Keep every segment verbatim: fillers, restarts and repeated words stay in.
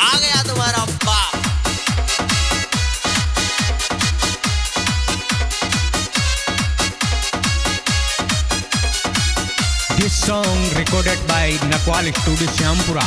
आ गया तुम्हारा बाप। This song recorded by Nakwal Studio Syampura.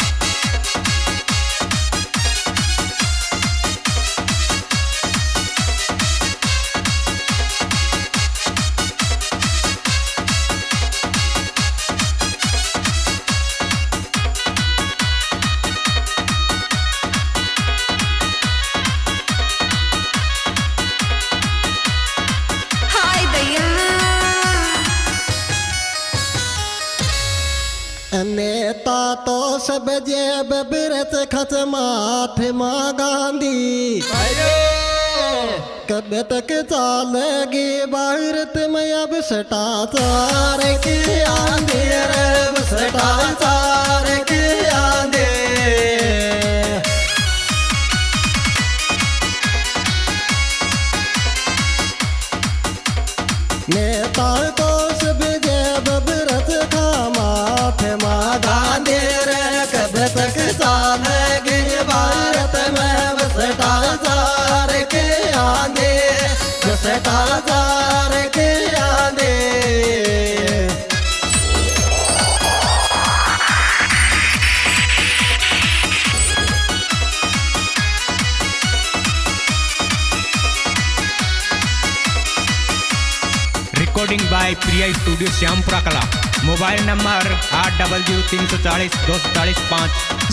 नेता तो सब जेब बिरत खत महात्मा गांधी। कब तक चलेगी भारत में अब भ्रष्टाचार की आंधी रे, भ्रष्टाचार की आंधी। नेता तो सब जेब बिरत खा महात्मा गांधी रे, कब तक चलेगी भारत में भ्रष्टाचार की आंधी, भ्रष्टाचार की आंधी। Recording by Priya Studio Syampura Kala. Mobile number आठ डबल जीरो तीन सौ चालीस दो सौ चालीस पाँच।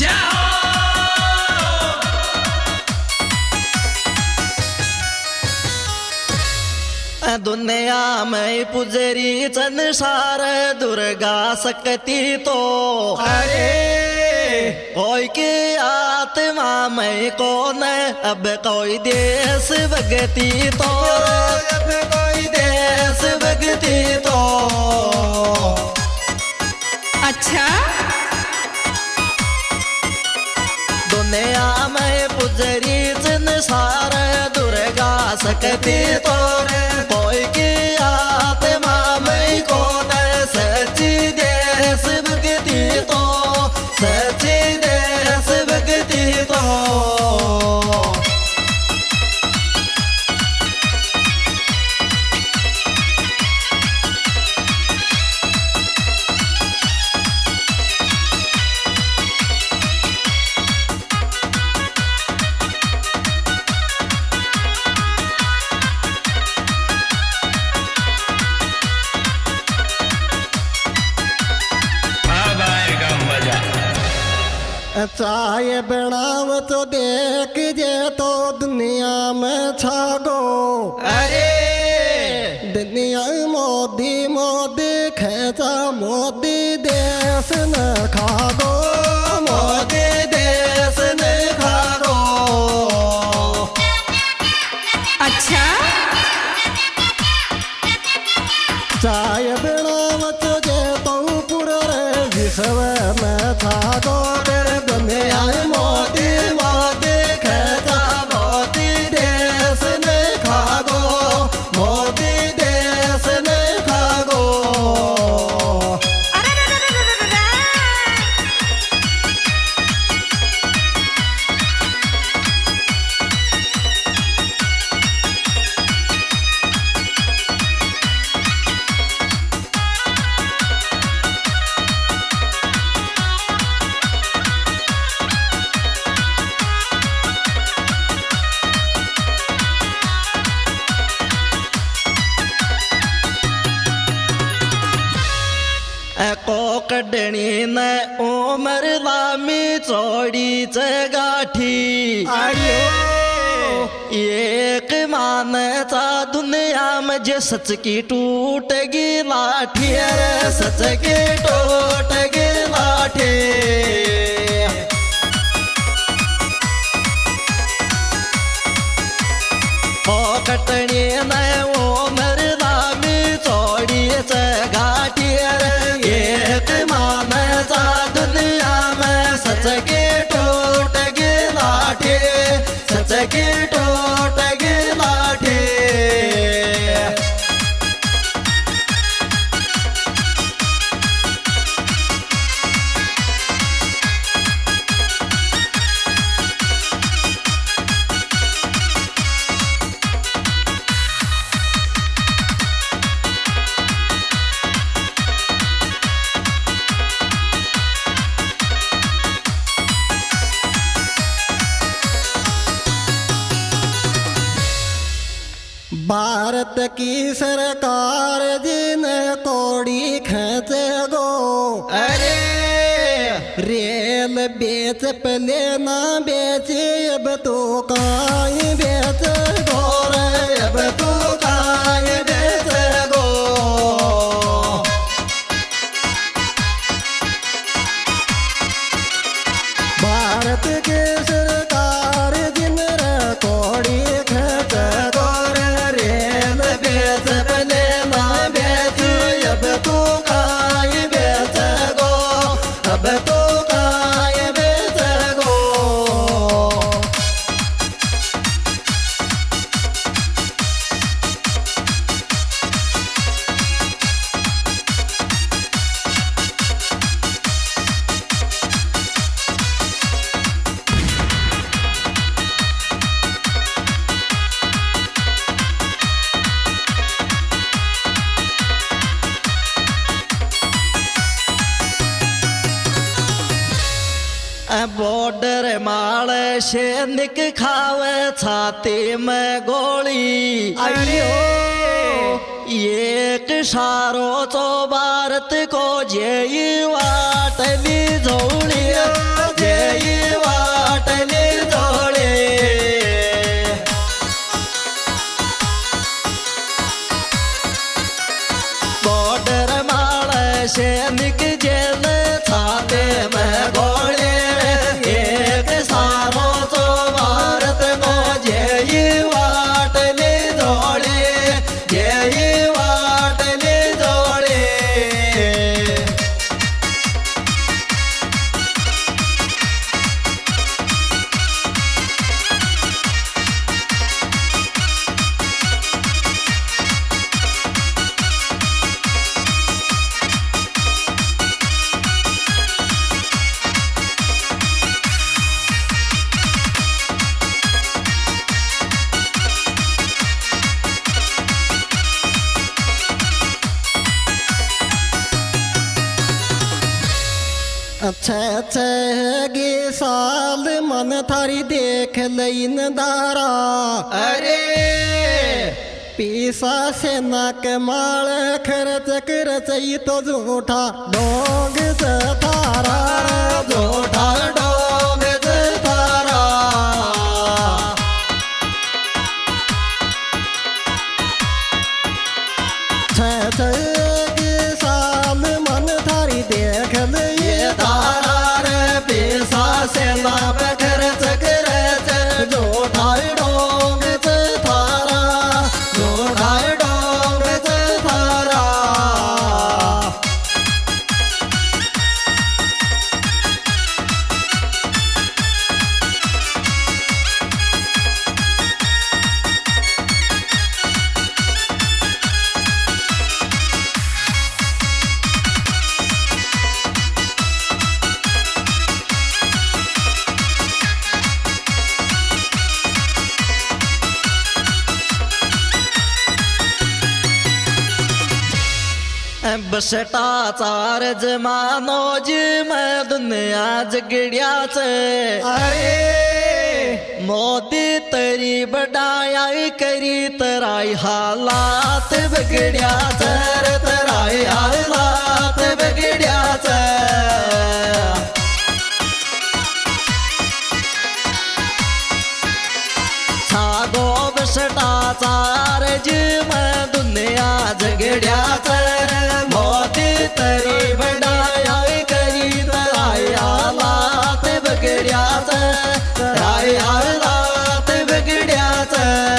दुनिया में पुजरी संसार दुर्गा शक्ति तो अरे कोई की आत्मा में कौन अब कोई देश भक्ति तो, अब कोई देश भक्ति तो। अच्छा दुनिया में पुजरी संसार दुर्गा शक्ति तो, कोई की आत्मा में कौन सच्ची देश भक्ति तो, सच्ची देश भक्ति तो। चाय बनाव तो देख जे तो दुनिया में छागो अरे दुनिया मोदी मोदी खेचा मोदी देश न खागो, मोदी देश न खागो। अच्छा चाय बनाव तो जे तो पूरे विश्व में छागो, दुनिया मोदी मोदी खेचा मोदी देश ने खागो, मोदी देश ने खागो। कोकड़नी ने उमर लामी चौड़ी चगाठी एक मान चा दुनिया में जे सच की टूटेगी लाठी, अरे सच की टूटेगी लाठी। कोकड़नी ने उमर लामी चौड़ी चगाठी, एक मान चा दुनिया में सच की टूटेगी लाठी, सच की टूटेगी लाठी। भारत की सरकार जिन कोड़ी खींचे गो। अरे रेल बेच पले ना बेचे अब तो काई बेच गो रे, अब तो काई बेच गो। भारत के सरकार जिन कोड़ी खींच गो रे, रेल बेच पले ना बेच अब तो काई बेच गो, अब तो काई बेच गो। बॉर्डर माल सैनिक खावे छाती में गोली। अरे एक सारो तो भारत को जय वाटली झोली, जय वाटली झोली। बॉर्डर माल सैनिक जेल छाते में गोली। एक सारो तो भारत को जय वाटली झोली, जय वाटली झोली। छह छह गे साल मन थारी देख लईन दारा। अरे पीसा सेना के माल खर्च खर्च तो झूठा डोंग से थारा, झूठा डोंग से थारा। छह छह गे साल मन थारी देख लई तारा रे, पैसा से लाभ खर्च खर्च झूठा डोंग से थारा, झूठा डोंग से थारा। भ्रष्टाचार जमानो जी में दुनिया जगड़ियाच। अरे मोदी तरी बढ़ाई करी तराई हालात बिगड़ियाच, तराई हालात बिगड़ियाच। छागो भ्रष्टाचार जी में दुनिया जगड़ियाच। मोदी तरी बढ़ाई करी तराई हालात बिगड़ियाच, तराई हालात बिगड़ियाच।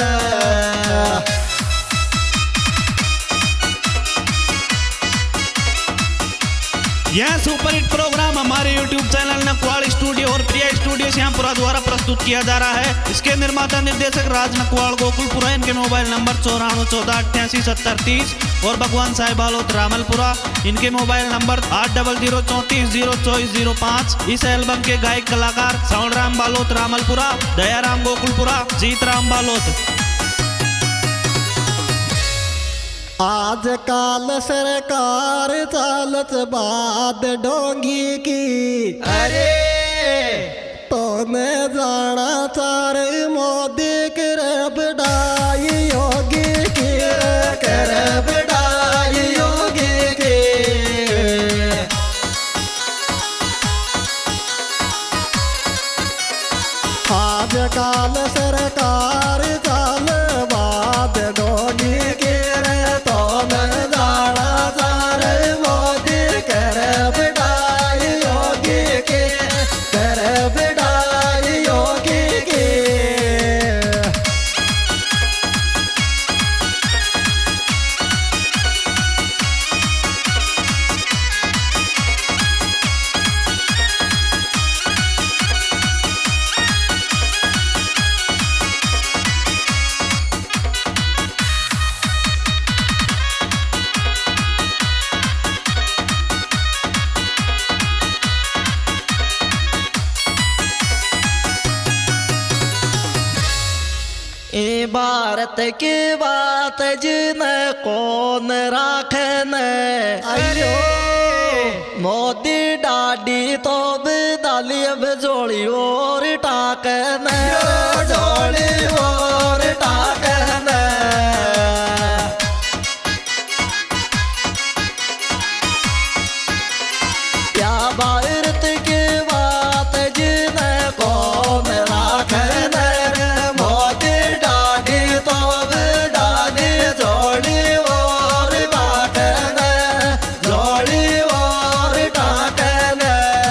यह सुपरहिट प्रोग्राम हमारे यूट्यूब चैनल नकवाल स्टूडियो और प्रिया स्टूडियो श्यामपुरा द्वारा प्रस्तुत किया जा रहा है। इसके निर्माता निर्देशक राज नकवाल गोकुलपुरा। इनके मोबाइल नंबर चौरानवे चौदह अट्ठासी सत्तर तीस और भगवान साहिब बालोत रामलपुरा। इनके मोबाइल नंबर आठ डबल जीरो चौंतीस जीरो चौबीस जीरो पाँच। इस एल्बम के गायक कलाकार साउंडराम बालोत रामलपुरा, दयाराम गोकुलपुरा, जीतराम बालोत। आज काल सरकार चालत बाद डोंगी की। अरे तो न जाना चार मोदी कर बढ़ाई योगी की। आजकल सरकार चाल बात डोगी के रे तो न जाना सारे मोदी कर बिठाई योगी के कर बिठाई योगी के। ए भारत की बात जिन कौन राखन अयो मोदी डाडी तो बिदाली अब जोड़ी और टाकन जोड़ी और टाकन। क्या भारत की बात जिन कौन राखन मोदी डाडी तो डाडी जोड़ी और टाकन जोड़ी और टाकन।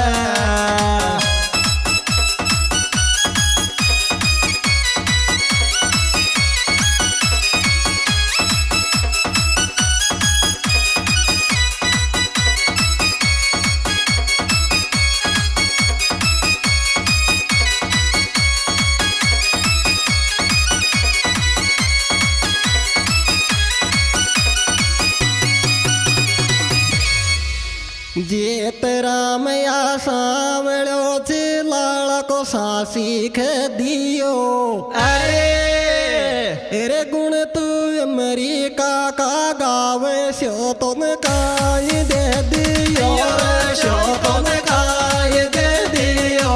जेत राम या सावड़ो से लाला को सासीख दियो अरे अरे गुण तू अमेरिका का गावे शो तुम काई दे दियो शो तुम काई दे दियो।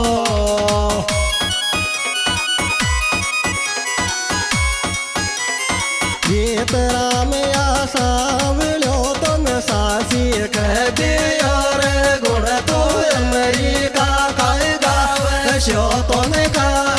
जेत राम या सावड़ो तुम सासी कह दियो रे गुण तू अमेरिका का गावे शो तुम का